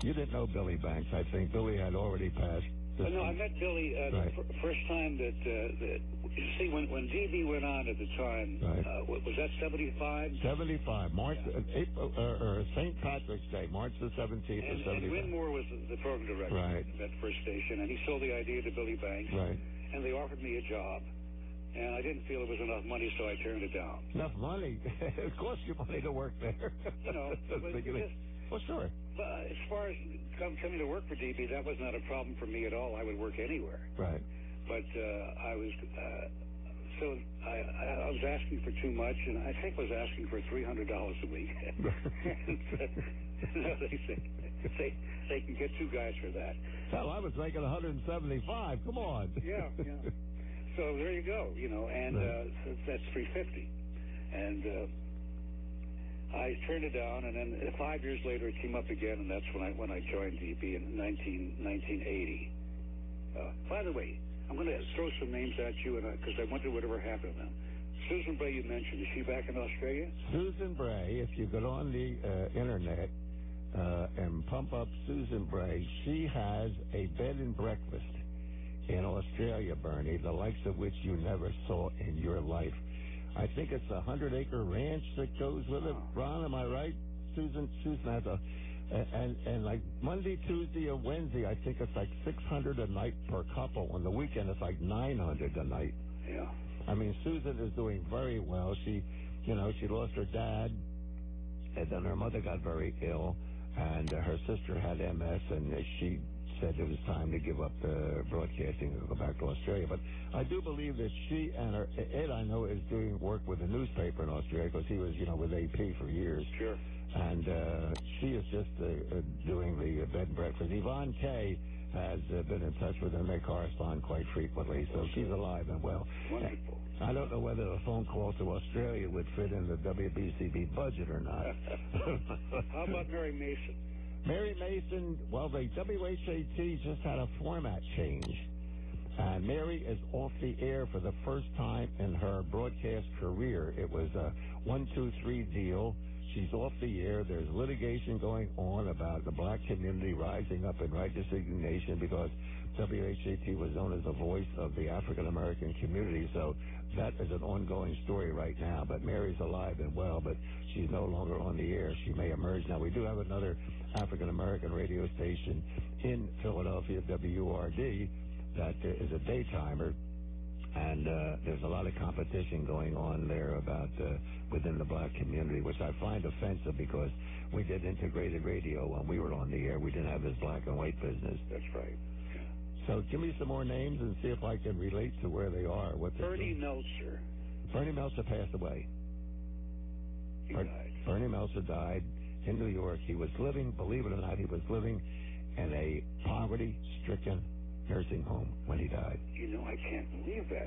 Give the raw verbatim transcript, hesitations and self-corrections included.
You didn't know Billy Banks, I think. Billy had already passed. Uh, no, I met Billy uh, right. the f- first time that, uh, that, you see, when, when D B went on at the time, right. uh, was that seventy-five? seventy-five, March, yeah. uh, April, uh, or Saint Patrick's Day, March the seventeenth and, of seventy-five. And Win Moore was the, the program director right. at that first station, and he sold the idea to Billy Banks, right. and they offered me a job. And I didn't feel it was enough money, so I turned it down. Enough money? It costs you money to work there. You know, but just, well, sure. But as far as come, coming to work for D B, that was not a problem for me at all. I would work anywhere. Right. But uh, I was uh, so I, I was asking for too much, and I think was asking for three hundred dollars a week. and, uh, no, they say they they can get two guys for that. Hell, I was making one hundred seventy-five. Come on. Yeah, yeah. So there you go, you know, and uh, so that's three fifty, and uh, I turned it down, and then five years later it came up again, and that's when I when I joined D B in nineteen eighty. Uh, by the way, I'm going to throw some names at you, and because I, I wonder whatever happened to them. Susan Bray, you mentioned, is she back in Australia? Susan Bray, if you go on the uh, internet uh, and pump up Susan Bray, she has a bed and breakfast in Australia, Bernie, the likes of which you never saw in your life. I think it's a hundred-acre ranch that goes with it. Ron, am I right? Susan Susan has a... And, and like Monday, Tuesday, or Wednesday, I think it's like six hundred a night per couple. On the weekend, it's like nine hundred a night. Yeah. I mean, Susan is doing very well. She, you know, she lost her dad, and then her mother got very ill, and uh, her sister had M S, and uh, she... said it was time to give up the broadcasting and go back to Australia. But I do believe that she and her, Ed, I know, is doing work with a newspaper in Australia because he was, you know, with A P for years. Sure. And uh, she is just uh, uh, doing the uh, bed and breakfast. Yvonne Kay has uh, been in touch with them. They correspond quite frequently, so she's alive and well. Wonderful. I don't know whether a phone call to Australia would fit in the W B C B budget or not. How about Mary Mason? Mary Mason, well, the W H A T just had a format change. And Mary is off the air for the first time in her broadcast career. It was a one, two, three deal. She's off the air. There's litigation going on about the black community rising up in righteous indignation because W H A T was known as the voice of the African-American community. So that is an ongoing story right now. But Mary's alive and well, but she's no longer on the air. She may emerge now. We do have another African-American radio station in Philadelphia, W R D, that is a daytimer. And uh, there's a lot of competition going on there about uh, within the black community, which I find offensive because we did integrated radio when we were on the air. We didn't have this black and white business. That's right. So give me some more names and see if I can relate to where they are. What Bernie Meltzer. Bernie Meltzer passed away. He Ber- died. Bernie Meltzer died in New York. He was living, believe it or not, he was living in a poverty-stricken nursing home when he died. You know, I can't believe that.